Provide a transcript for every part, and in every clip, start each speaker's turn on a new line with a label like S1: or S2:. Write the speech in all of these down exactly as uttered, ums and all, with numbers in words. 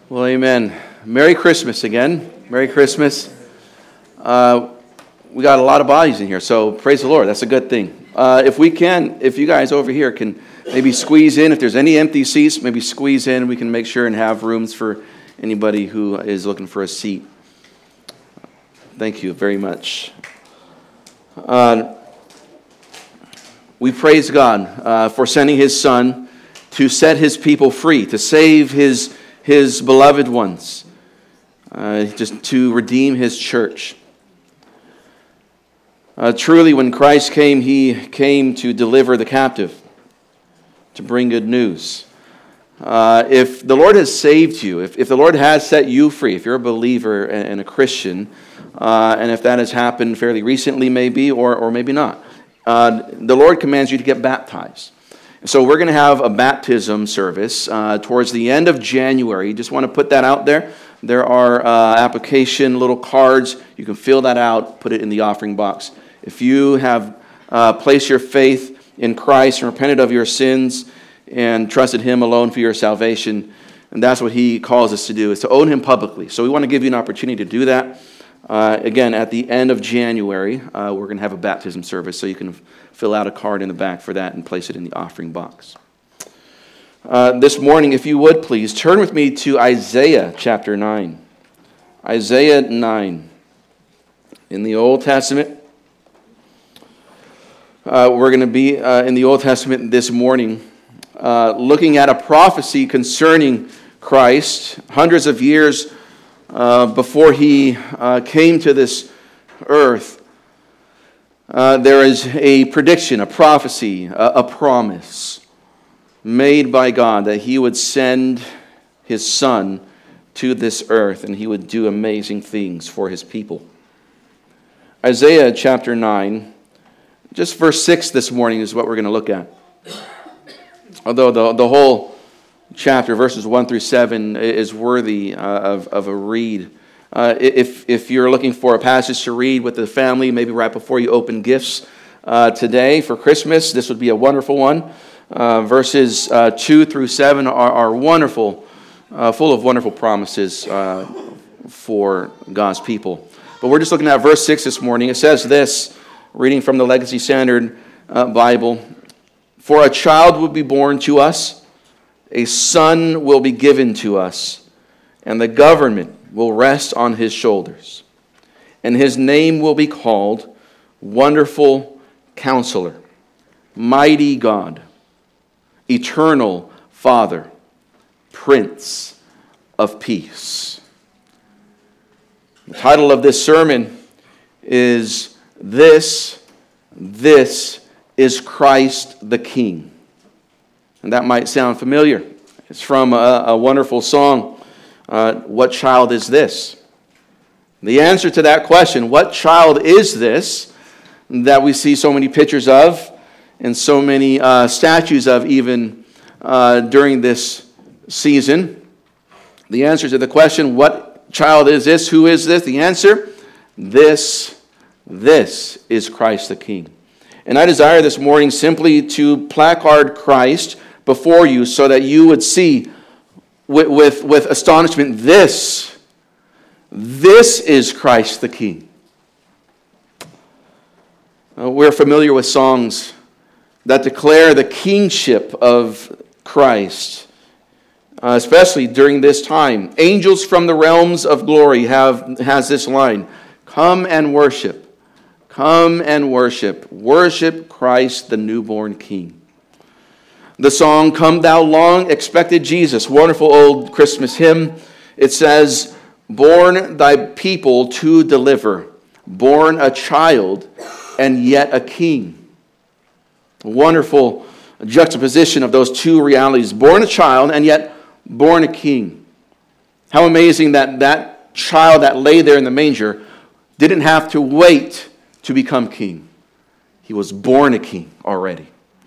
S1: Well, amen. Merry Christmas again. Merry Christmas. Uh, we got a lot of bodies in here, so praise the Lord. That's a good thing. Uh, if we can, if you guys over here can maybe squeeze in, if there's any empty seats, maybe squeeze in. We can make sure and have rooms for anybody who is looking for a seat. Thank you very much. Uh, we praise God uh, for sending His Son to set His people free, to save His His beloved ones, uh, just to redeem His church. Uh, truly, when Christ came, He came to deliver the captive, to bring good news. Uh, if the Lord has saved you, if, if the Lord has set you free, if you're a believer and a Christian, uh, and if that has happened fairly recently maybe, or, or maybe not, uh, the Lord commands you to get baptized. So we're going to have a baptism service uh, towards the end of January. Just want to put that out there. There are uh, application little cards. You can fill that out, put it in the offering box. If you have uh, placed your faith in Christ and repented of your sins and trusted Him alone for your salvation, and that's what He calls us to do, is to own Him publicly. So we want to give you an opportunity to do that. Uh, again, at the end of January, uh, we're going to have a baptism service, so you can fill out a card in the back for that and place it in the offering box. Uh, this morning, if you would please, turn with me to Isaiah chapter nine. Isaiah nine. In the Old Testament. Uh, we're going to be uh, in the Old Testament this morning, uh, looking at a prophecy concerning Christ, hundreds of years uh, before He uh, came to this earth. Uh, there is a prediction, a prophecy, a, a promise made by God that He would send His Son to this earth and He would do amazing things for His people. Isaiah chapter nine, just verse six this morning is what we're going to look at. Although the, the whole chapter, verses one through seven, is worthy uh, of, of a read. Uh, if if you're looking for a passage to read with the family, maybe right before you open gifts uh, today for Christmas, this would be a wonderful one. Uh, verses uh, two through seven are, are wonderful, uh, full of wonderful promises uh, for God's people. But we're just looking at verse six this morning. It says this, reading from the Legacy Standard uh, Bible, "For a child will be born to us, a son will be given to us, and the government will rest on His shoulders. And His name will be called Wonderful Counselor, Mighty God, Eternal Father, Prince of Peace." The title of this sermon is This, This is Christ the King. And that might sound familiar. It's from a, a wonderful song. Uh, what child is this? The answer to that question, what child is this, that we see so many pictures of and so many uh, statues of even uh, during this season. The answer to the question, what child is this? Who is this? The answer, this, this is Christ the King. And I desire this morning simply to placard Christ before you so that you would see With, with, with astonishment, this, this is Christ the King. Uh, we're familiar with songs that declare the kingship of Christ, uh, especially during this time. Angels from the realms of glory have has this line, "Come and worship, come and worship, worship Christ the newborn King." The song, "Come Thou Long Expected Jesus," wonderful old Christmas hymn. It says, "Born Thy people to deliver, born a child and yet a king." A wonderful juxtaposition of those two realities, born a child and yet born a king. How amazing that that child that lay there in the manger didn't have to wait to become king. He was born a king already.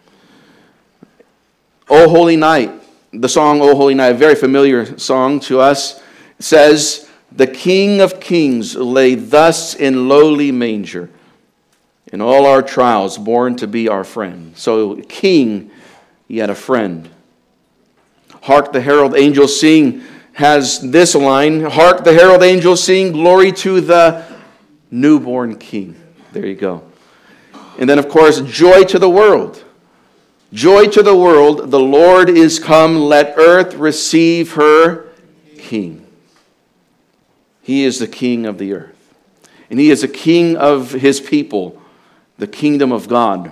S1: "O Holy Night," the song "O Holy Night," a very familiar song to us, says, "The King of Kings lay thus in lowly manger, in all our trials born to be our friend." So king, yet a friend. Hark the herald angels sing has this line, "Hark, the herald angels sing, glory to the newborn King." There you go. And then, of course, joy to the world. Joy to the world, the Lord is come, let earth receive her King. He is the King of the earth. And he is the King of his people, the kingdom of God.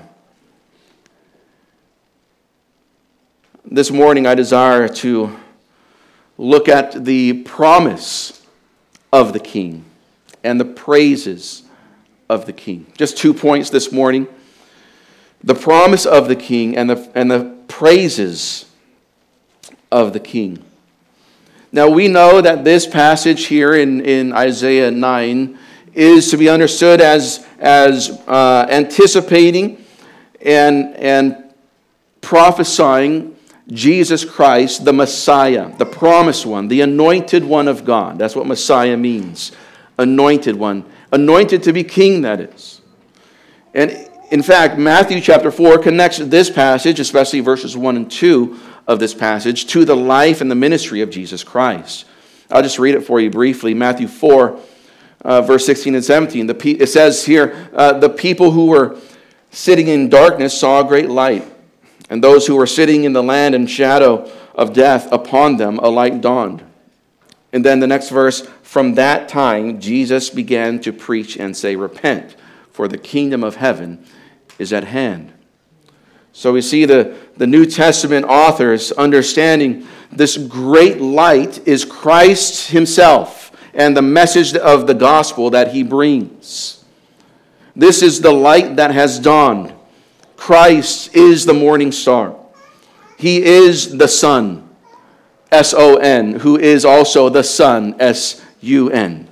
S1: This morning I desire to look at the promise of the King and the praises of the King. Just two points this morning. The promise of the King and the, and the praises of the King. Now we know that this passage here in, in Isaiah nine is to be understood as, as uh, anticipating and, and prophesying Jesus Christ, the Messiah, the promised one, the anointed one of God. That's what Messiah means. Anointed one. Anointed to be king, that is. And in fact, Matthew chapter four connects this passage, especially verses one and two of this passage, to the life and the ministry of Jesus Christ. I'll just read it for you briefly. Matthew four, uh, verse sixteen and seventeen. The pe- it says here, uh, the people who were sitting in darkness saw a great light. And those who were sitting in the land and shadow of death, upon them a light dawned. And then the next verse, from that time Jesus began to preach and say, repent, for the kingdom of heaven is at hand. So we see the, the New Testament authors understanding this great light is Christ himself and the message of the gospel that he brings. This is the light that has dawned. Christ is the morning star. He is the Son, S O N, who is also the Son, S U N.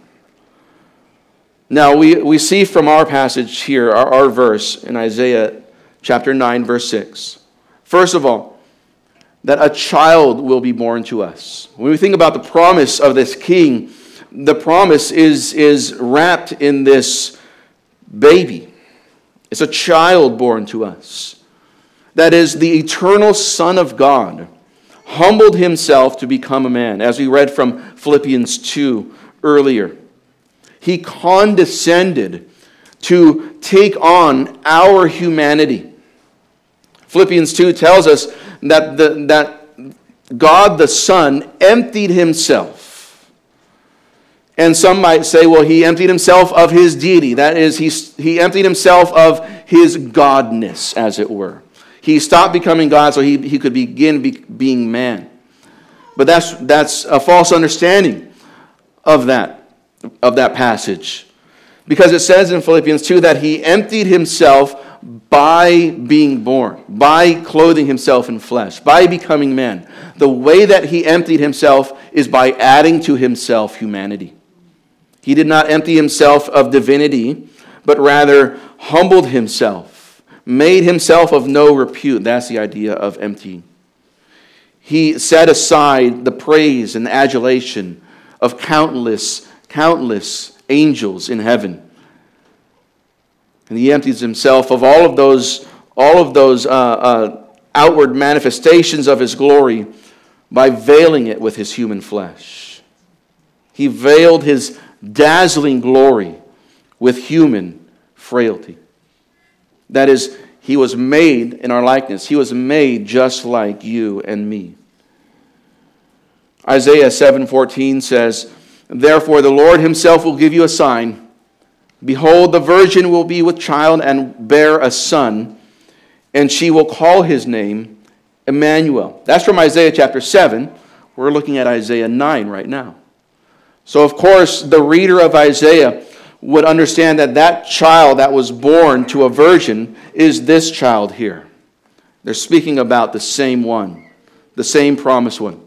S1: Now, we, we see from our passage here, our, our verse in Isaiah chapter nine, verse six, first of all, that a child will be born to us. When we think about the promise of this king, the promise is, is wrapped in this baby. It's a child born to us. That is, the eternal Son of God humbled himself to become a man, as we read from Philippians two earlier. He condescended to take on our humanity. Philippians two tells us that, the, that God the Son emptied himself. And some might say, well, he emptied himself of his deity. That is, he, he emptied himself of his godness, as it were. He stopped becoming God so he, he could begin be, being man. But that's, that's a false understanding of that, of that passage. Because it says in Philippians two that he emptied himself by being born, by clothing himself in flesh, by becoming man. The way that he emptied himself is by adding to himself humanity. He did not empty himself of divinity, but rather humbled himself, made himself of no repute. That's the idea of emptying. He set aside the praise and adulation of countless, countless angels in heaven. And he empties himself of all of those, all of those uh, uh, outward manifestations of his glory by veiling it with his human flesh. He veiled his dazzling glory with human frailty. That is, he was made in our likeness. He was made just like you and me. Isaiah seven fourteen says, therefore the Lord himself will give you a sign. Behold, the virgin will be with child and bear a son, and she will call his name Emmanuel. That's from Isaiah chapter seven. We're looking at Isaiah nine right now. So, of course, the reader of Isaiah would understand that that child that was born to a virgin is this child here. They're speaking about the same one, the same promised one.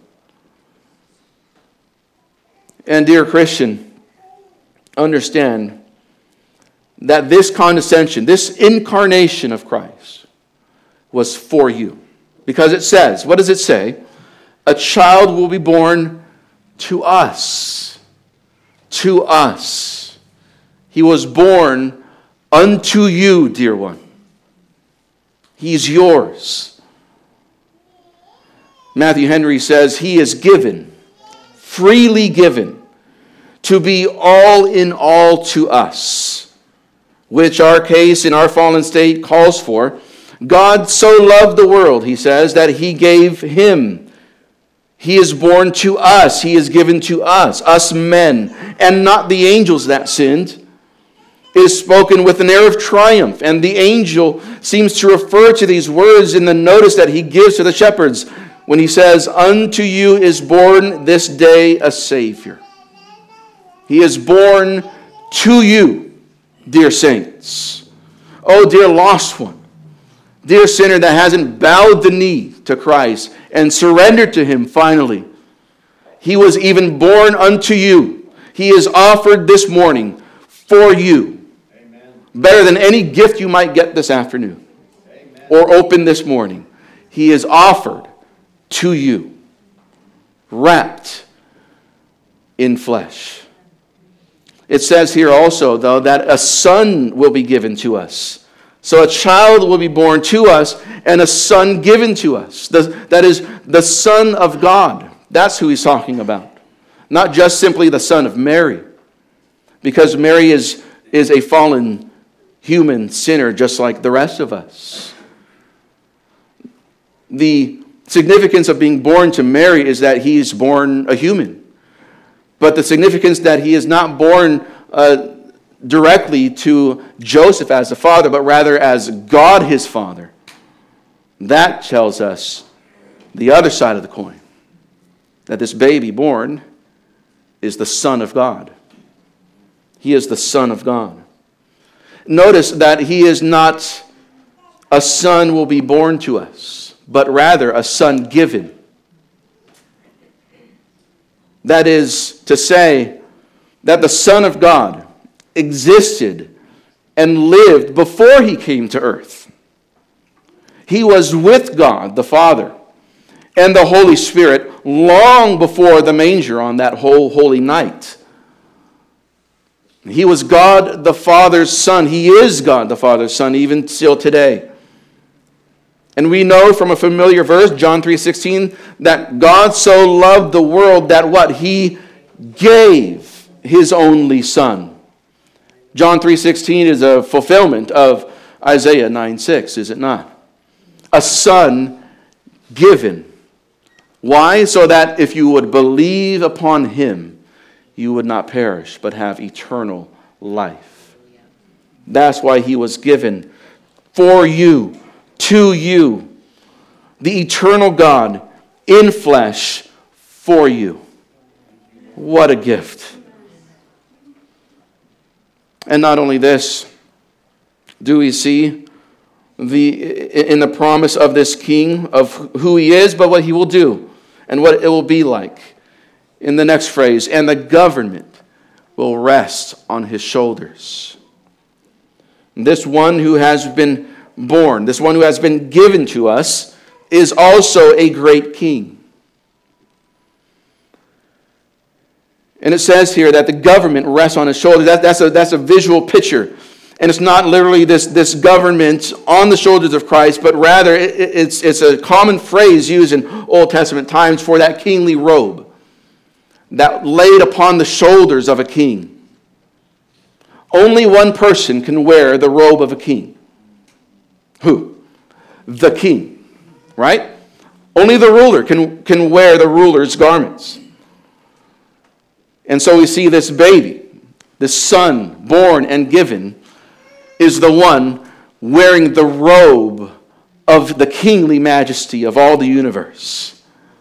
S1: And dear Christian, understand that this condescension, this incarnation of Christ was for you. Because it says, what does it say? A child will be born to us. To us. He was born unto you, dear one. He's yours. Matthew Henry says, he is given freely given, to be all in all to us, which our case in our fallen state calls for. God so loved the world, he says, that he gave him. He is born to us. He is given to us, us men, and not the angels that sinned. It is spoken with an air of triumph, and the angel seems to refer to these words in the notice that he gives to the shepherds when he says, "Unto you is born this day a Savior." He is born to you, dear saints. Oh, dear lost one, dear sinner that hasn't bowed the knee to Christ and surrendered to him finally. He was even born unto you. He is offered this morning for you. Better than any gift you might get this afternoon. Amen. Or open this morning. He is offered to you, wrapped in flesh. It says here also, though, that a son will be given to us. So a child will be born to us and a son given to us. The, that is the Son of God. That's who he's talking about. Not just simply the son of Mary. Because Mary is, is a fallen human sinner just like the rest of us. The significance of being born to Mary is that he's born a human. But the significance that he is not born uh, directly to Joseph as the father, but rather as God his father. That tells us the other side of the coin. That this baby born is the Son of God. He is the Son of God. Notice that he is not a son will be born to us, but rather a son given. That is to say that the Son of God existed and lived before he came to earth. He was with God, the Father, and the Holy Spirit long before the manger on that whole holy night. He was God the Father's Son. He is God the Father's Son even still today. And we know from a familiar verse, John three sixteen, that God so loved the world that what? He gave his only Son. John three sixteen is a fulfillment of Isaiah nine six, is it not? A son given. Why? So that if you would believe upon him, you would not perish, but have eternal life. That's why he was given for you, to you, the eternal God in flesh for you. What a gift. And not only this, do we see the in the promise of this king of who he is, but what he will do and what it will be like. In the next phrase, and the government will rest on his shoulders. This one who has been born, this one who has been given to us, is also a great king. And it says here that the government rests on his shoulders. That, that's, a, that's a visual picture. And it's not literally this, this government on the shoulders of Christ, but rather it, it's, it's a common phrase used in Old Testament times for that kingly robe that laid upon the shoulders of a king. Only one person can wear the robe of a king. Who? The king. Right? Only the ruler can, can wear the ruler's garments. And so we see this baby, this son born and given, is the one wearing the robe of the kingly majesty of all the universe.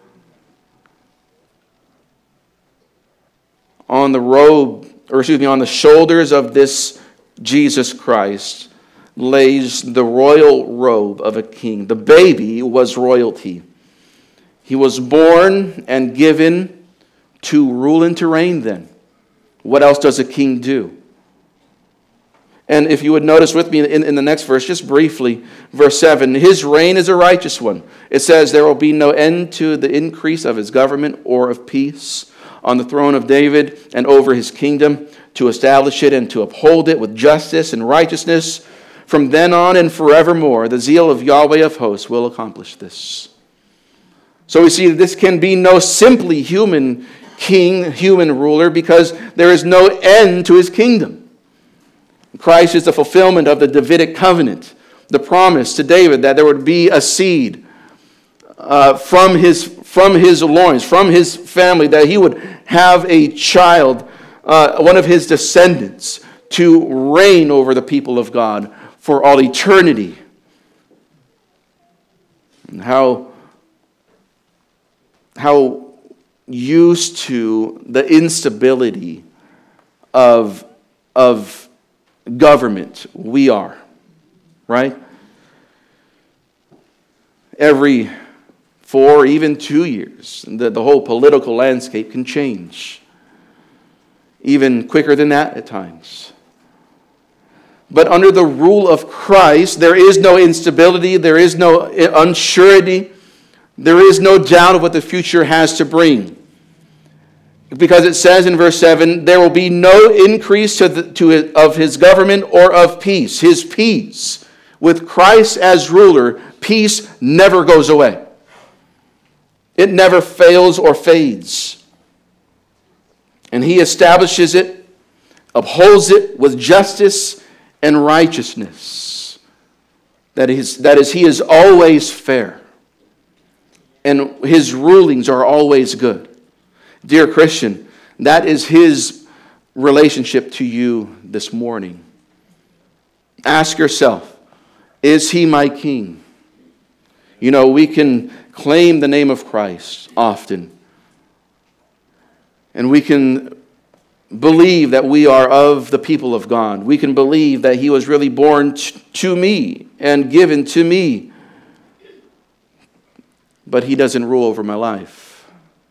S1: On the robe, or excuse me, on the shoulders of this Jesus Christ lays the royal robe of a king. The baby was royalty. He was born and given to rule and to reign then. What else does a king do? And if you would notice with me in, in the next verse, just briefly, verse seven, his reign is a righteous one. It says, there will be no end to the increase of his government or of peace on the throne of David and over his kingdom, to establish it and to uphold it with justice and righteousness. From then on and forevermore, the zeal of Yahweh of hosts will accomplish this. So we see that this can be no simply human king, human ruler, because there is no end to his kingdom. Christ is the fulfillment of the Davidic covenant, the promise to David that there would be a seed uh, from his from his loins, from his family, that he would have a child, uh, one of his descendants, to reign over the people of God for all eternity. And how, how used to the instability of, of government we are, right? Every four, even two years, the, the whole political landscape can change. Even quicker than that at times. But under the rule of Christ, there is no instability, there is no unsurety, there is no doubt of what the future has to bring. Because it says in verse seven, there will be no increase to the, to it, of his government or of peace. His peace. With Christ as ruler, peace never goes away. It never fails or fades. And he establishes it, upholds it with justice and righteousness. That is, that is, he is always fair. And his rulings are always good. Dear Christian, that is his relationship to you this morning. Ask yourself, is he my king? You know, we can claim the name of Christ often. And we can believe that we are of the people of God. We can believe that he was really born t- to me and given to me. But he doesn't rule over my life.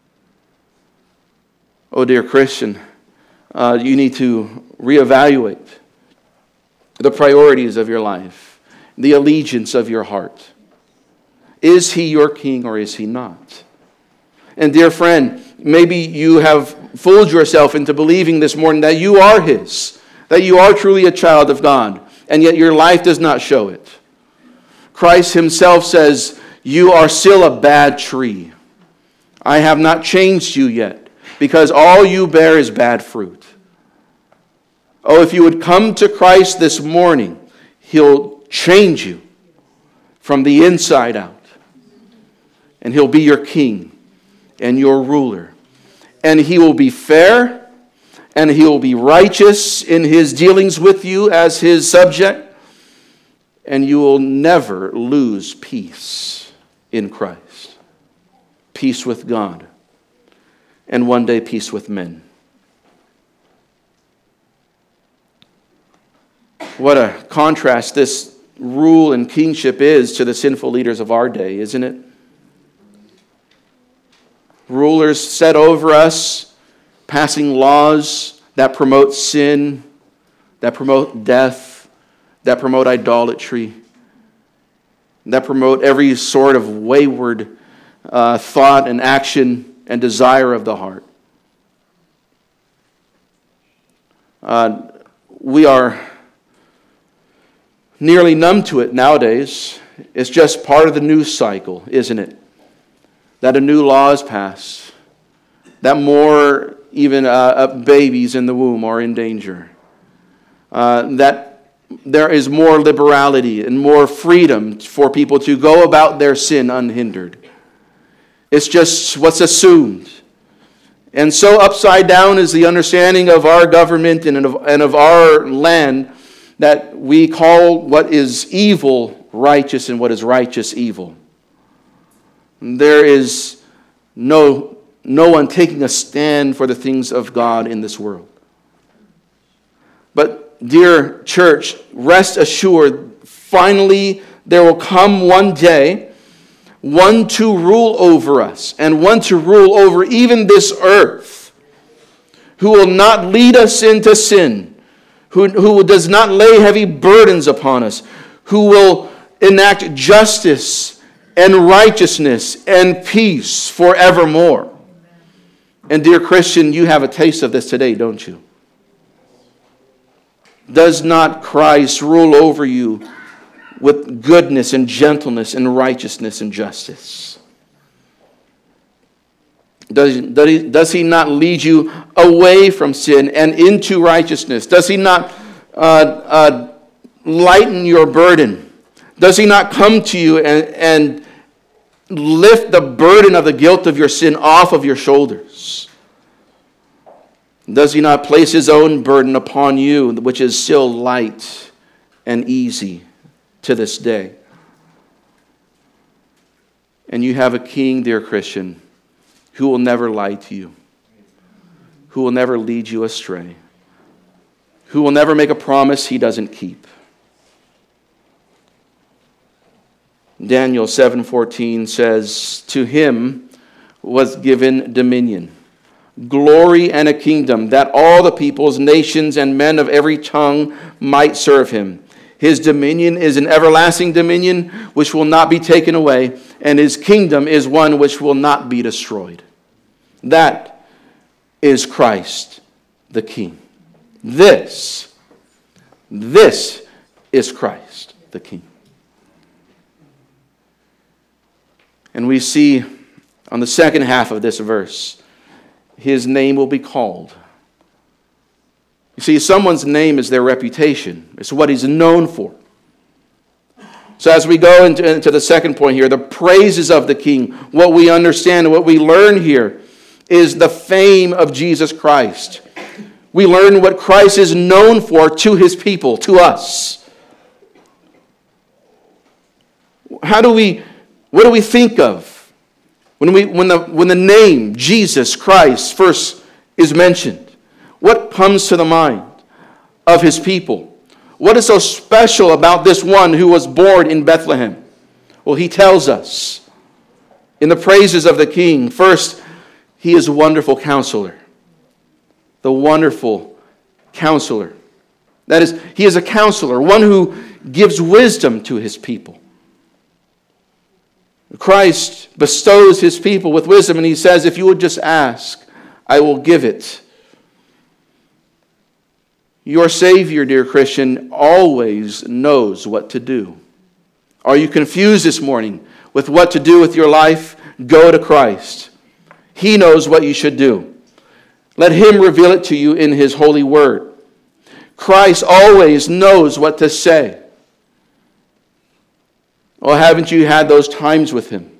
S1: Oh, dear Christian, uh, you need to reevaluate the priorities of your life, the allegiance of your heart. Is he your king or is he not? And dear friend, maybe you have fooled yourself into believing this morning that you are his, that you are truly a child of God, and yet your life does not show it. Christ himself says, you are still a bad tree. I have not changed you yet, because all you bear is bad fruit. Oh, if you would come to Christ this morning, he'll change you from the inside out. And he'll be your king and your ruler. And he will be fair, and he will be righteous in his dealings with you as his subject. And you will never lose peace in Christ. Peace with God. And one day peace with men. What a contrast this rule and kingship is to the sinful leaders of our day, isn't it? Rulers set over us, passing laws that promote sin, that promote death, that promote idolatry, that promote every sort of wayward uh, thought and action and desire of the heart. Uh, we are nearly numb to it nowadays. It's just part of the news cycle, isn't it? That a new law is passed, that more even uh, uh, babies in the womb are in danger, uh, that there is more liberality and more freedom for people to go about their sin unhindered. It's just what's assumed. And so upside down is the understanding of our government and of, and of our land, that we call what is evil righteous and what is righteous evil. There is no, no one taking a stand for the things of God in this world. But, dear church, rest assured, finally there will come one day, one to rule over us, and one to rule over even this earth, who will not lead us into sin, who, who does not lay heavy burdens upon us, who will enact justice and righteousness and peace forevermore. And dear Christian, you have a taste of this today, don't you? Does not Christ rule over you with goodness and gentleness and righteousness and justice? Does, does, he, does he not lead you away from sin and into righteousness? Does he not uh, uh, lighten your burden? Does he not come to you and, and lift the burden of the guilt of your sin off of your shoulders? Does he not place his own burden upon you, which is still light and easy to this day? And you have a king, dear Christian, who will never lie to you, who will never lead you astray, who will never make a promise he doesn't keep. Daniel seven fourteen says, "To him was given dominion, glory, and a kingdom, that all the peoples, nations, and men of every tongue might serve him. His dominion is an everlasting dominion which will not be taken away, and his kingdom is one which will not be destroyed." That is Christ the King. This, this is Christ the King. And we see on the second half of this verse, his name will be called. You see, someone's name is their reputation. It's what he's known for. So as we go into, into the second point here, the praises of the King, what we understand, what we learn here is the fame of Jesus Christ. We learn what Christ is known for to his people, to us. How do we, what do we think of when we when the when the name Jesus Christ first is mentioned? What comes to the mind of his people? What is so special about this one who was born in Bethlehem? Well, he tells us in the praises of the King, first, he is a wonderful counselor. The wonderful counselor. That is, he is a counselor, one who gives wisdom to his people. Christ bestows his people with wisdom, and he says, if you would just ask, I will give it. Your Savior, dear Christian, always knows what to do. Are you confused this morning with what to do with your life? Go to Christ. He knows what you should do. Let him reveal it to you in his holy word. Christ always knows what to say. Well, haven't you had those times with him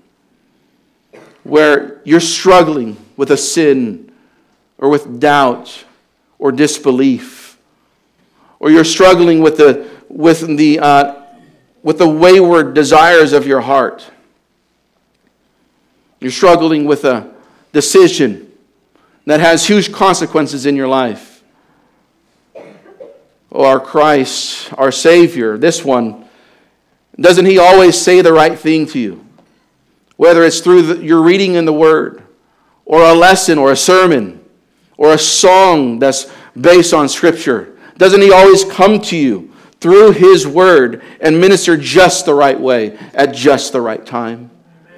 S1: where you're struggling with a sin or with doubt or disbelief, or you're struggling with the with the uh, with the wayward desires of your heart? You're struggling with a decision that has huge consequences in your life. Oh, our Christ, our Savior, this one, doesn't he always say the right thing to you? Whether it's through the, your reading in the Word, or a lesson, or a sermon, or a song that's based on Scripture, doesn't he always come to you through his Word and minister just the right way at just the right time?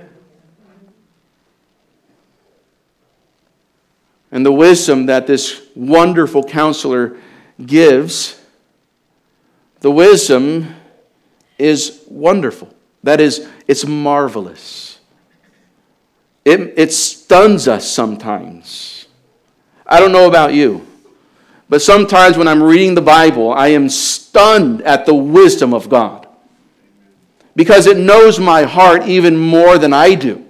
S1: And the wisdom that this wonderful counselor gives, the wisdom is wonderful. That is, it's marvelous. It, it stuns us sometimes. I don't know about you, but sometimes when I'm reading the Bible, I am stunned at the wisdom of God, because it knows my heart even more than I do.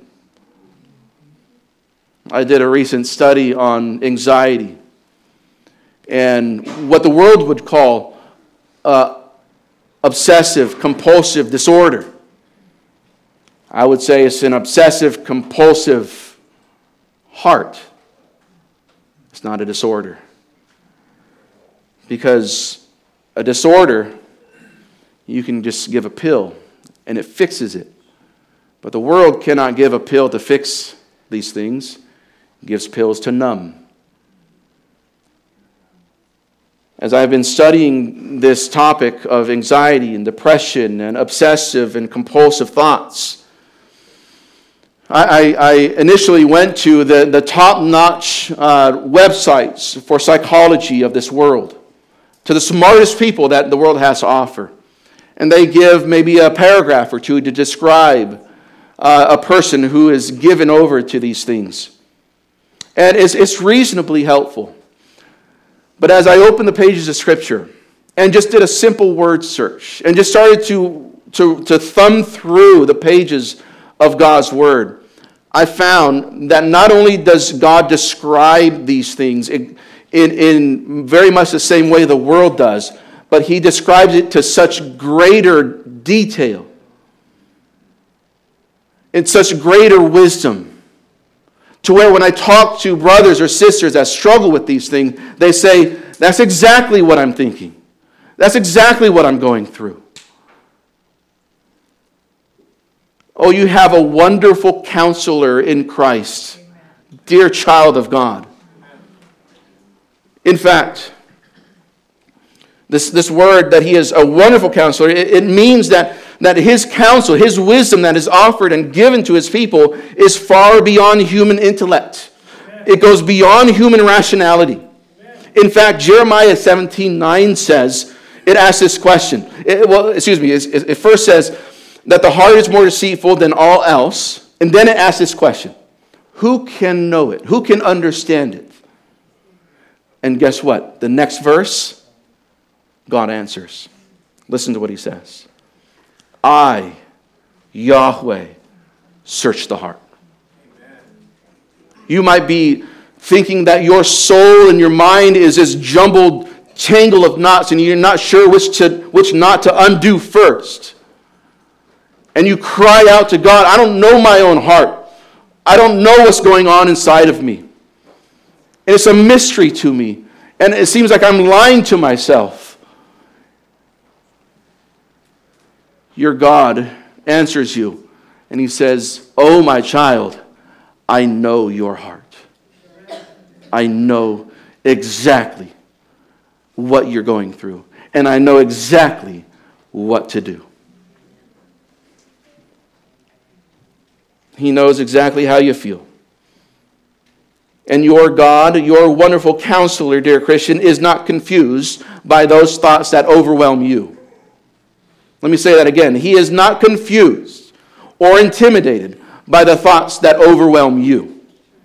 S1: I did a recent study on anxiety and what the world would call uh, obsessive compulsive disorder. I would say it's an obsessive compulsive heart. It's not a disorder. Because a disorder, you can just give a pill and it fixes it. But the world cannot give a pill to fix these things. It gives pills to numb. As I've been studying this topic of anxiety and depression and obsessive and compulsive thoughts, I, I initially went to the, the top-notch uh, websites for psychology of this world, to the smartest people that the world has to offer. And they give maybe a paragraph or two to describe uh, a person who is given over to these things. And it's, it's reasonably helpful. But as I opened the pages of Scripture and just did a simple word search and just started to, to, to thumb through the pages of God's Word, I found that not only does God describe these things in, in, in very much the same way the world does, but He describes it to such greater detail, in such greater wisdom, to where when I talk to brothers or sisters that struggle with these things, they say, that's exactly what I'm thinking. That's exactly what I'm going through. Oh, you have a wonderful counselor in Christ, dear child of God. In fact, this, this word that He is a wonderful counselor, it, it means that that His counsel, His wisdom that is offered and given to His people is far beyond human intellect. Amen. It goes beyond human rationality. Amen. In fact, Jeremiah seventeen nine says, it asks this question. It, well, excuse me, it, it first says that the heart is more deceitful than all else, and then it asks this question. Who can know it? Who can understand it? And guess what? The next verse, God answers. Listen to what He says. I, Yahweh, search the heart. Amen. You might be thinking that your soul and your mind is this jumbled tangle of knots and you're not sure which to which knot to undo first. And you cry out to God, I don't know my own heart. I don't know what's going on inside of me. And it's a mystery to me. And it seems like I'm lying to myself. Your God answers you, and He says, oh, my child, I know your heart. I know exactly what you're going through, and I know exactly what to do. He knows exactly how you feel. And your God, your wonderful counselor, dear Christian, is not confused by those thoughts that overwhelm you. Let me say that again. He is not confused or intimidated by the thoughts that overwhelm you.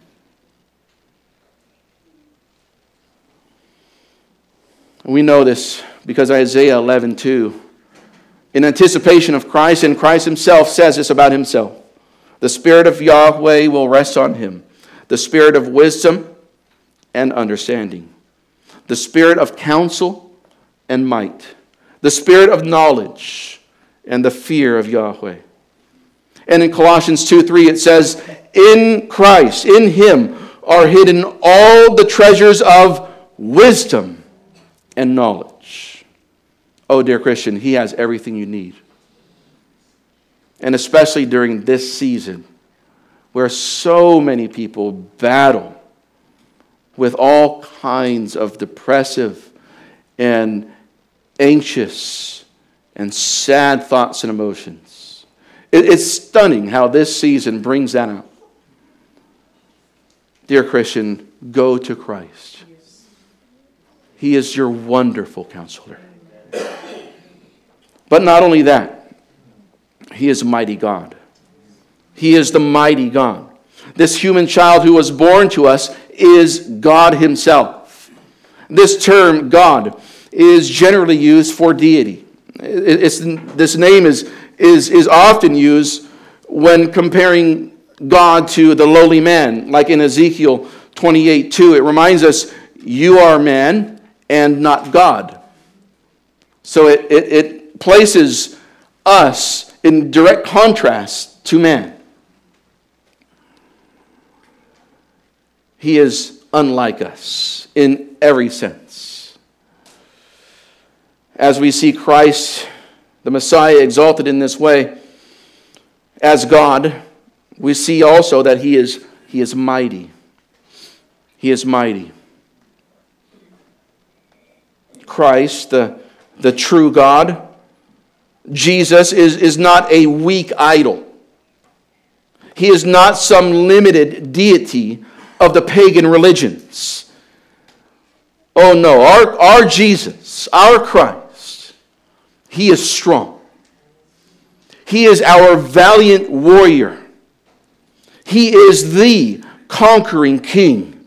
S1: We know this because Isaiah eleven two, in anticipation of Christ, and Christ Himself says this about Himself. The Spirit of Yahweh will rest on Him, the Spirit of wisdom and understanding, the Spirit of counsel and might, the Spirit of knowledge and the fear of Yahweh. And in Colossians two three it says, in Christ, in Him, are hidden all the treasures of wisdom and knowledge. Oh, dear Christian, He has everything you need. And especially during this season, where so many people battle with all kinds of depressive and anxious and sad thoughts and emotions. It's stunning how this season brings that out. Dear Christian, go to Christ. He is your wonderful counselor. But not only that, He is mighty God. He is the mighty God. This human child who was born to us is God Himself. This term, God, is generally used for deity. It's, this name is, is, is often used when comparing God to the lowly man, like in Ezekiel twenty-eight two. It reminds us, you are man and not God. So it, it, it places us in direct contrast to man. He is unlike us in every sense. As we see Christ, the Messiah, exalted in this way as God, we see also that He is, he is mighty. He is mighty. Christ, the, the true God, Jesus is, is not a weak idol. He is not some limited deity of the pagan religions. Oh no, our, our Jesus, our Christ, He is strong. He is our valiant warrior. He is the conquering King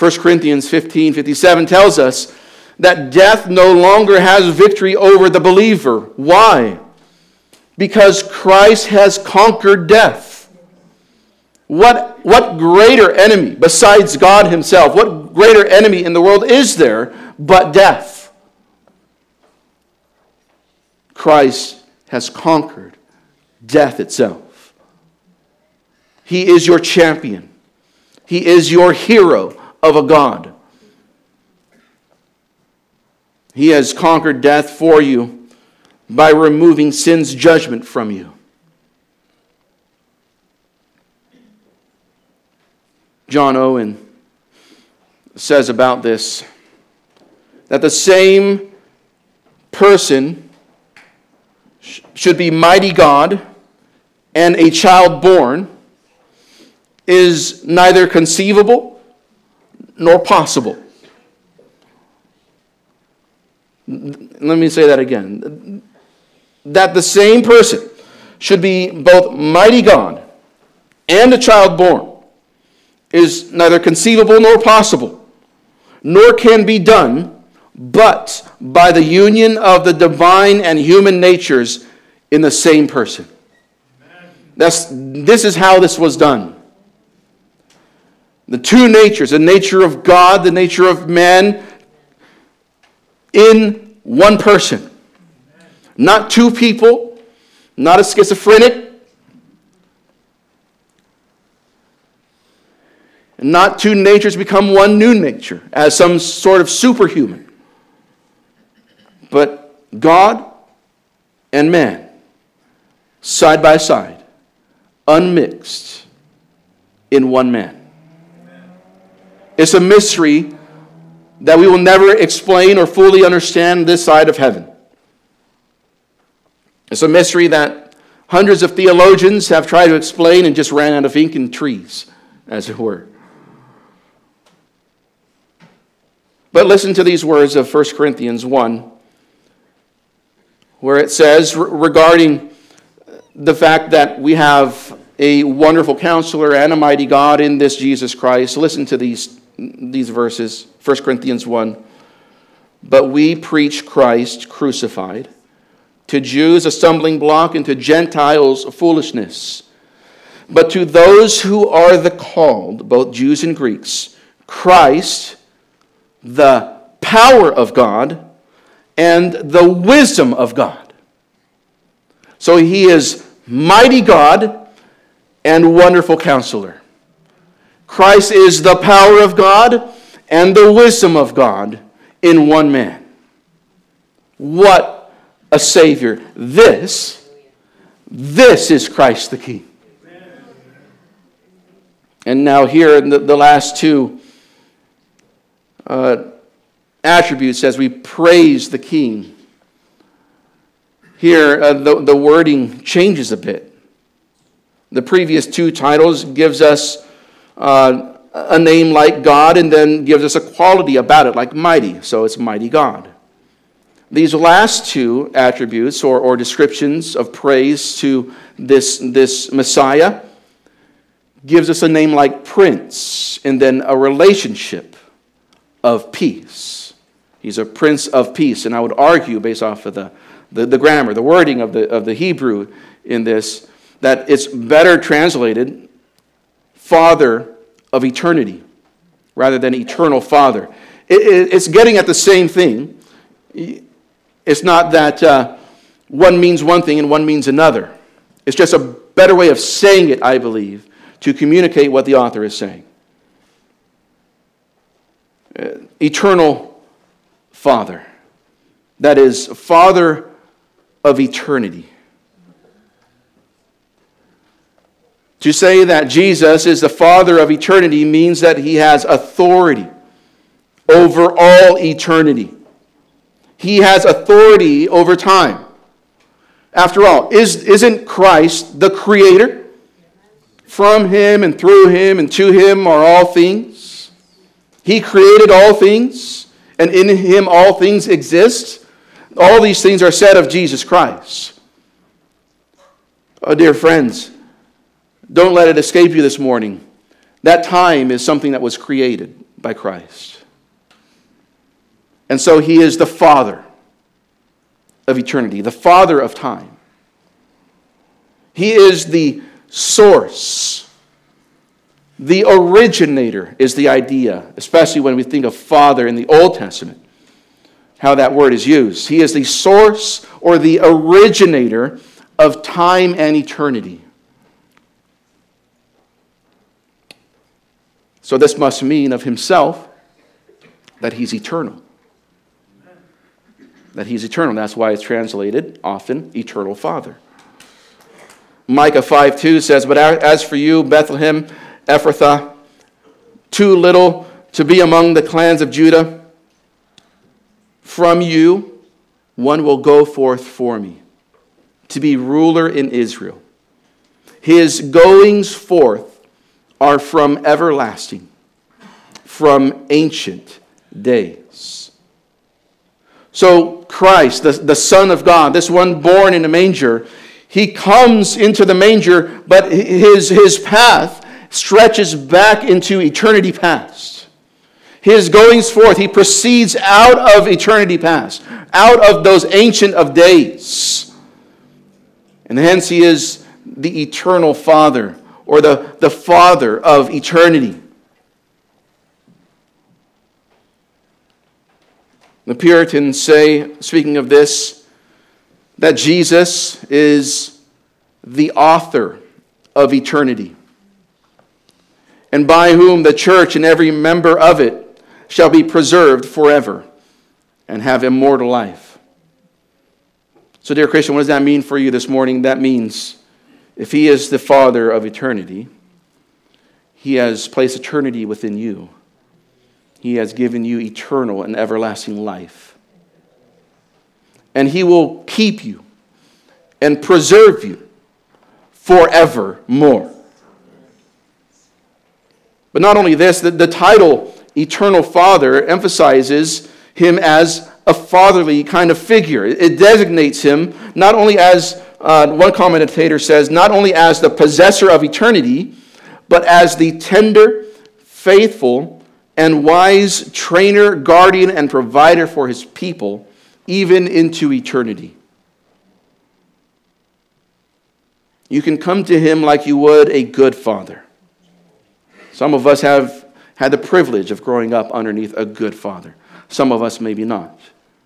S1: First Corinthians fifteen fifty-seven tells us that death no longer has victory over the believer. Why? Because Christ has conquered death. What, what greater enemy besides God himself, what greater enemy in the world is there but death? Christ has conquered death itself. He is your champion. He is your hero of a God. He has conquered death for you by removing sin's judgment from you. John Owen says about this that the same person sh- should be mighty God and a child born is neither conceivable nor possible. Let me say that again. That the same person should be both mighty God and a child born is neither conceivable nor possible, nor can be done but by the union of the divine and human natures in the same person. That's, this is how this was done. The two natures, the nature of God, the nature of man, in one person. Not two people, not a schizophrenic, and not two natures become one new nature as some sort of superhuman. But God and man, side by side, unmixed in one man. It's a mystery that we will never explain or fully understand this side of heaven. It's a mystery that hundreds of theologians have tried to explain and just ran out of ink and trees, as it were. But listen to these words of First Corinthians one, where it says regarding the fact that we have a wonderful counselor and a mighty God in this Jesus Christ. Listen to these, these verses, First Corinthians one. But we preach Christ crucified, to Jews a stumbling block, and to Gentiles foolishness. But to those who are the called, both Jews and Greeks, Christ, the power of God and the wisdom of God. So he is mighty God and wonderful counselor. Christ is the power of God and the wisdom of God in one man. What a Savior. This, this is Christ the King. And now here in the, the last two uh, attributes as we praise the King. Here uh, the, the wording changes a bit. The previous two titles gives us uh, a name like God and then gives us a quality about it like mighty. So it's mighty God. These last two attributes or, or descriptions of praise to this, this Messiah gives us a name like Prince and then a relationship of peace. He's a Prince of Peace. And I would argue based off of the, the, the grammar, the wording of the, of the Hebrew in this, that it's better translated Father of Eternity rather than Eternal Father. It, it, it's getting at the same thing. It's not that uh, one means one thing and one means another. It's just a better way of saying it, I believe, to communicate what the author is saying. Uh, eternal Father. That is, Father of eternity. To say that Jesus is the Father of eternity means that he has authority over all eternity. He has authority over time. After all, is, isn't Christ the Creator? From him and through him and to him are all things. He created all things, and in him all things exist. All these things are said of Jesus Christ. Oh, dear friends, don't let it escape you this morning. That time is something that was created by Christ. And so he is the Father of eternity, the Father of time. He is the source. The originator is the idea, especially when we think of Father in the Old Testament, how that word is used. He is the source or the originator of time and eternity. So this must mean of himself that he's eternal. That he's eternal. That's why it's translated often Eternal Father. Micah five two says, "But as for you, Bethlehem, Ephrathah, too little to be among the clans of Judah, from you one will go forth for me, to be ruler in Israel. His goings forth are from everlasting, from ancient days." So Christ, the, the Son of God, this one born in a manger, he comes into the manger, but his, his path stretches back into eternity past. His goings forth, he proceeds out of eternity past, out of those ancient of days. And hence he is the eternal Father, or the, the Father of eternity. The Puritans say, speaking of this, that Jesus is the author of eternity, and by whom the church and every member of it shall be preserved forever and have immortal life. So, dear Christian, what does that mean for you this morning? That means if he is the Father of eternity, he has placed eternity within you. He has given you eternal and everlasting life. And he will keep you and preserve you forevermore. But not only this, the, the title Eternal Father emphasizes him as a fatherly kind of figure. It designates him not only as, uh, one commentator says, not only as the possessor of eternity, but as the tender, faithful, and wise trainer, guardian, and provider for his people, even into eternity. You can come to him like you would a good father. Some of us have had the privilege of growing up underneath a good father. Some of us maybe not.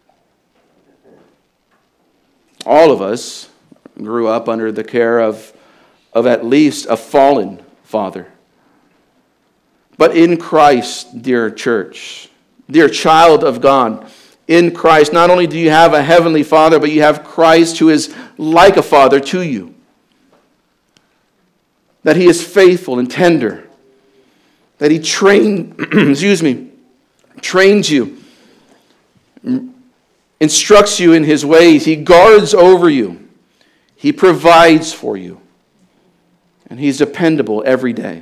S1: All of us grew up under the care of, of at least a fallen father. But in Christ, dear church, dear child of God, in Christ, not only do you have a heavenly Father, but you have Christ who is like a father to you. That he is faithful and tender. That he train, excuse me, trains you, instructs you in his ways. He guards over you. He provides for you. And he's dependable every day.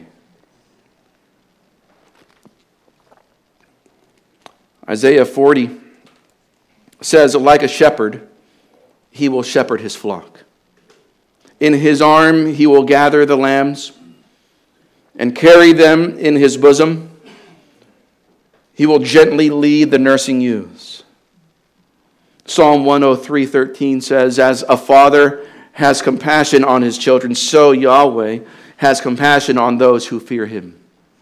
S1: Isaiah forty says, like a shepherd, he will shepherd his flock. In his arm he will gather the lambs and carry them in his bosom. He will gently lead the nursing ewes. Psalm one oh three thirteen says, as a father has compassion on his children, so Yahweh has compassion on those who fear him.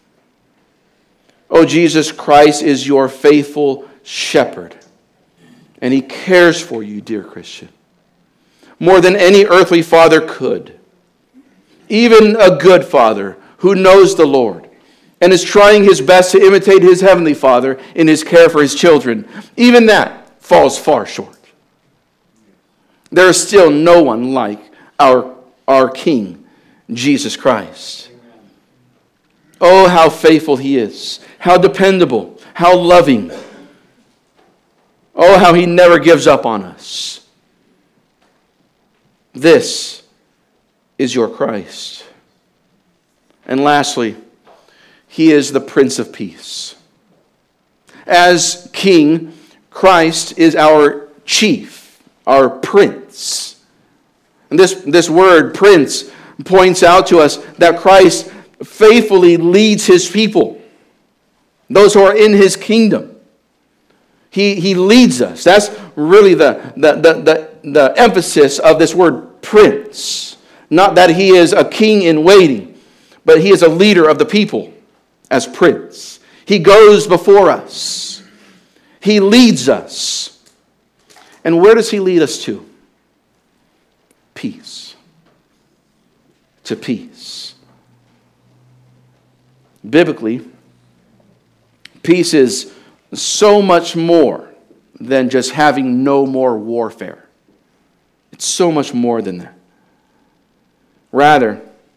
S1: Oh, Jesus Christ is your faithful shepherd, and he cares for you, dear Christian, more than any earthly father could. Even a good father who knows the Lord and is trying his best to imitate his heavenly Father in his care for his children, even that falls far short. There is still no one like our, our King, Jesus Christ. Oh, how faithful he is, how dependable, how loving. Oh, how he never gives up on us. This is your Christ. And lastly, he is the Prince of Peace. As King, Christ is our chief, our prince. And this, this word, prince, points out to us that Christ faithfully leads his people. those who are in his kingdom. He, he leads us. That's really the, the, the, the, the emphasis of this word prince. Not that he is a king in waiting, but he is a leader of the people as prince. He goes before us. He leads us. And where does he lead us to? Peace. To peace. Biblically, peace is so much more than just having no more warfare. It's so much more than that. Rather,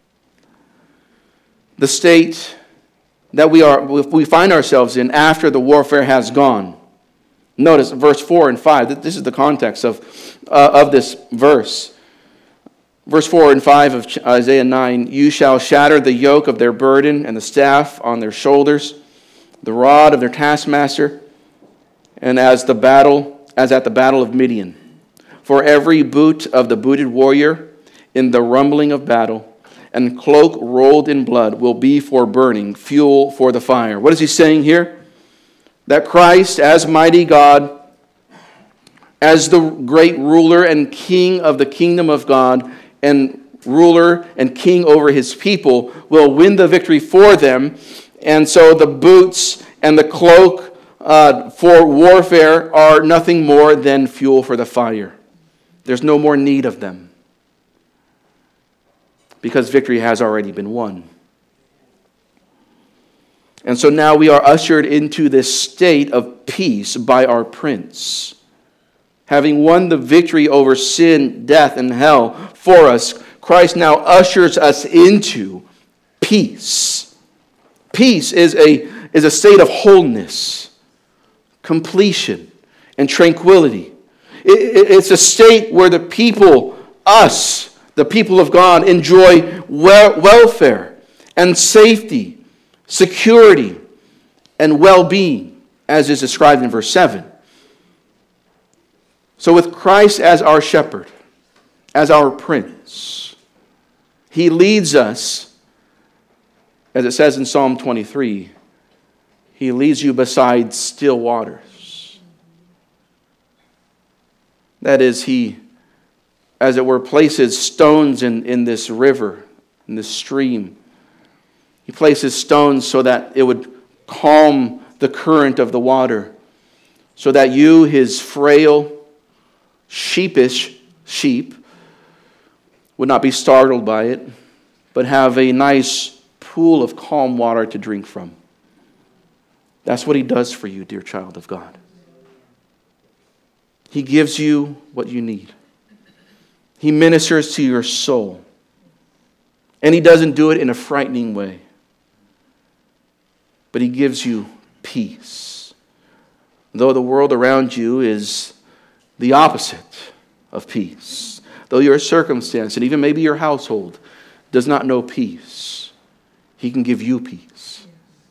S1: the state that we are we find ourselves in after the warfare has gone. Notice verse four and five. This is the context of, uh, of this verse. Verse four and five of Isaiah nine. You shall shatter the yoke of their burden and the staff on their shoulders, the rod of their taskmaster, and as the battle, as at the battle of Midian. For every boot of the booted warrior in the rumbling of battle, and cloak rolled in blood will be for burning, fuel for the fire. What is he saying here? That Christ, as mighty God, as the great ruler and king of the kingdom of God, and ruler and king over his people, will win the victory for them. And so the boots and the cloak uh, for warfare are nothing more than fuel for the fire. There's no more need of them, because victory has already been won. And so now we are ushered into this state of peace by our Prince. Having won the victory over sin, death, and hell for us, Christ now ushers us into peace. Peace is a, is a state of wholeness, completion, and tranquility. It, it, it's a state where the people, us, the people of God, enjoy wel- welfare and safety, security, and well-being, as is described in verse seven. So with Christ as our shepherd, as our prince, he leads us, as it says in Psalm twenty-three, he leads you beside still waters. That is, he, as it were, places stones in, in this river, in this stream. He places stones so that it would calm the current of the water, so that you, his frail, sheepish sheep, would not be startled by it, but have a nice pool of calm water to drink from. That's what he does for you, dear child of God. He gives you what you need. He ministers to your soul. And he doesn't do it in a frightening way. But he gives you peace. Though the world around you is the opposite of peace. Though your circumstance, and even maybe your household, does not know peace, he can give you peace.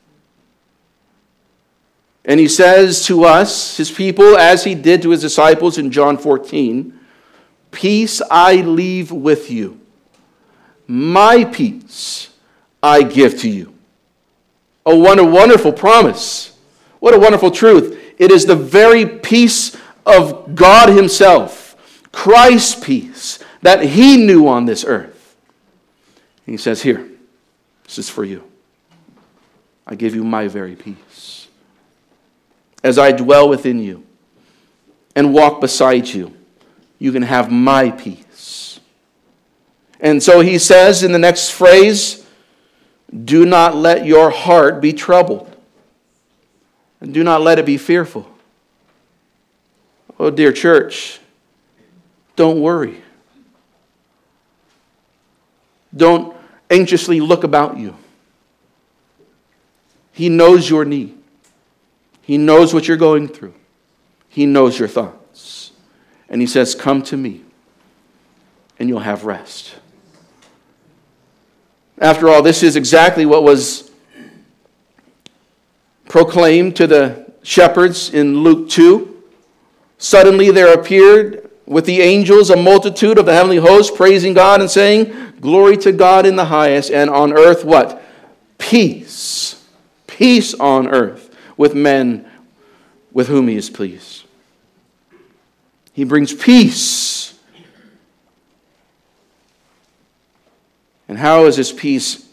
S1: And he says to us, his people, as he did to his disciples in John fourteen, peace I leave with you. My peace I give to you. Oh, what a wonderful promise. What a wonderful truth. It is the very peace of God himself, Christ's peace, that he knew on this earth. And he says, here, this is for you. I give you my very peace. As I dwell within you and walk beside you, you can have my peace. And so he says in the next phrase, do not let your heart be troubled. And do not let it be fearful. Oh, dear church, don't worry. Don't anxiously look about you. He knows your need. He knows what you're going through. He knows your thoughts. And he says, come to me, and you'll have rest. After all, this is exactly what was proclaimed to the shepherds in Luke two. Suddenly there appeared with the angels a multitude of the heavenly host, praising God and saying, glory to God in the highest, and on earth what? Peace. Peace on earth with men with whom he is pleased. He brings peace. And how is this peace?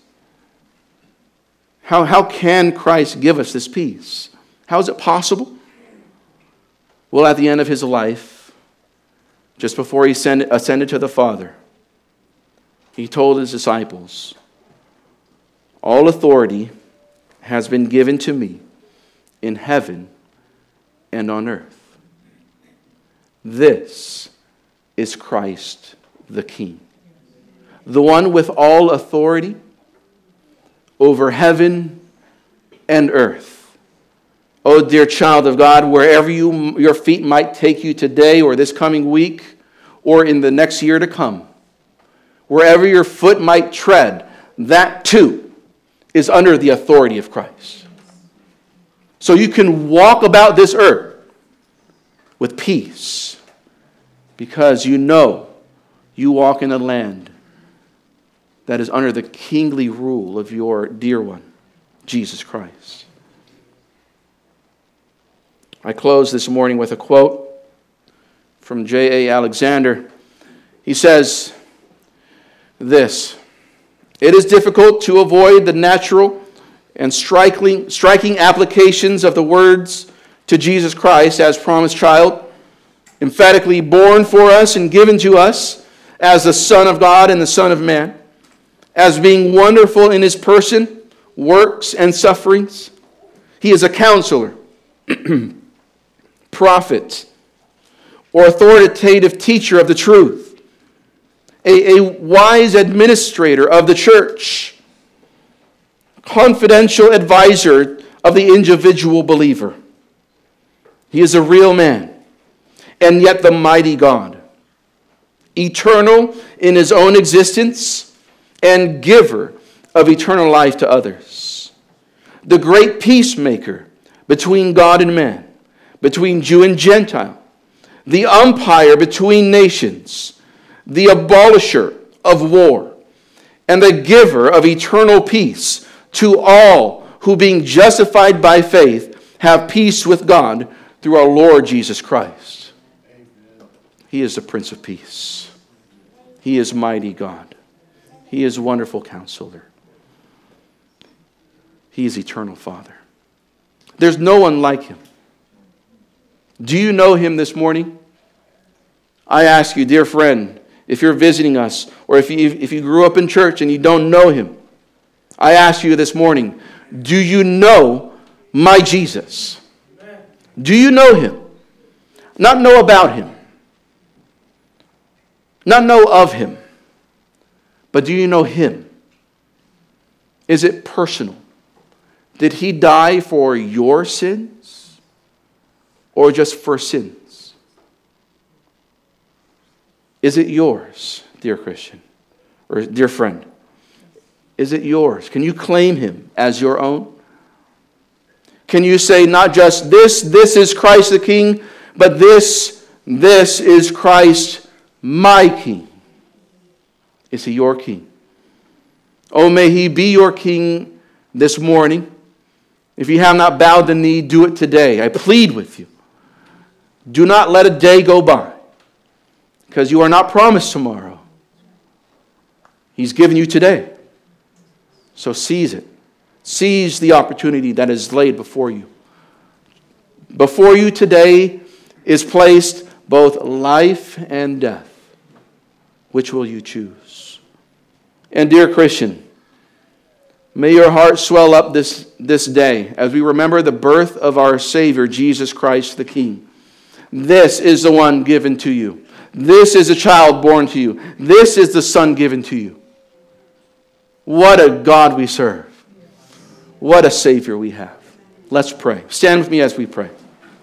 S1: How, how can Christ give us this peace? How is it possible? Well, at the end of his life, just before he ascended to the Father, he told his disciples, all authority has been given to me in heaven and on earth. This is Christ the King, the one with all authority over heaven and earth. Oh, dear child of God, wherever you, your feet might take you today or this coming week or in the next year to come, wherever your foot might tread, that too is under the authority of Christ. So you can walk about this earth with peace because you know you walk in a land that is under the kingly rule of your dear one, Jesus Christ. I close this morning with a quote from J A Alexander. He says this, "It is difficult to avoid the natural and striking, striking applications of the words to Jesus Christ as promised child, emphatically born for us and given to us as the Son of God and the Son of Man, as being wonderful in his person, works, and sufferings. He is a counselor, prophet, or authoritative teacher of the truth, a, a wise administrator of the church, confidential advisor of the individual believer. He is a real man, and yet the mighty God, eternal in his own existence and giver of eternal life to others. The great peacemaker between God and man, between Jew and Gentile, the umpire between nations, the abolisher of war, and the giver of eternal peace to all who, being justified by faith, have peace with God through our Lord Jesus Christ." Amen. He is the Prince of Peace. He is mighty God. He is wonderful counselor. He is eternal Father. There's no one like him. Do you know him this morning? I ask you, dear friend, if you're visiting us, or if you, if you grew up in church and you don't know him, I ask you this morning, do you know my Jesus? Do you know him? Not know about him. Not know of him. But do you know him? Is it personal? Did he die for your sins? Or just for sins? Is it yours, dear Christian? Or dear friend? Is it yours? Can you claim him as your own? Can you say not just this, this is Christ the King, but this, this is Christ my King? Is he your King? Oh, may he be your King this morning. If you have not bowed the knee, do it today. I plead with you. Do not let a day go by, because you are not promised tomorrow. He's given you today. So seize it. Seize the opportunity that is laid before you. Before you today is placed both life and death. Which will you choose? And dear Christian, may your heart swell up this, this day as we remember the birth of our Savior, Jesus Christ the King. This is the one given to you. This is a child born to you. This is the Son given to you. What a God we serve. What a Savior we have. Let's pray. Stand with me as we pray.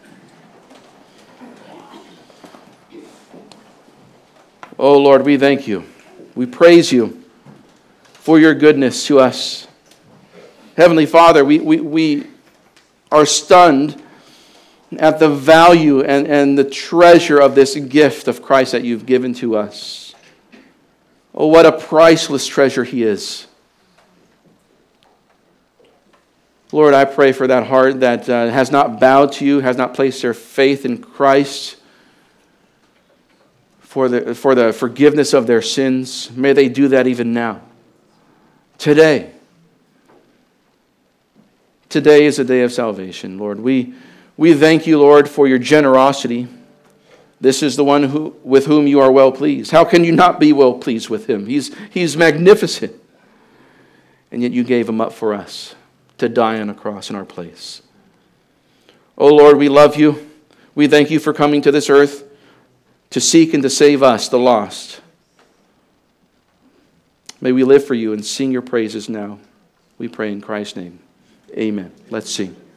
S1: Oh Lord, we thank you. We praise you for your goodness to us. Heavenly Father, we, we, we are stunned at the value and, and the treasure of this gift of Christ that you've given to us. Oh, what a priceless treasure he is. Lord, I pray for that heart that uh, has not bowed to you, has not placed their faith in Christ for the, for the forgiveness of their sins. May they do that even now. Today. Today is a day of salvation, Lord. We, we thank you, Lord, for your generosity. This is the one who, with whom you are well pleased. How can you not be well pleased with him? He's, he's magnificent. And yet you gave him up for us to die on a cross in our place. Oh Lord, we love you. We thank you for coming to this earth to seek and to save us, the lost. May we live for you and sing your praises now. We pray in Christ's name. Amen. Let's sing.